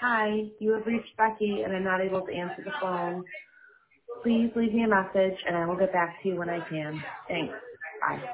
Hi, you have reached Becky and I'm not able to answer the phone. Please leave me a message and I will get back to you when I can. Thanks. Bye.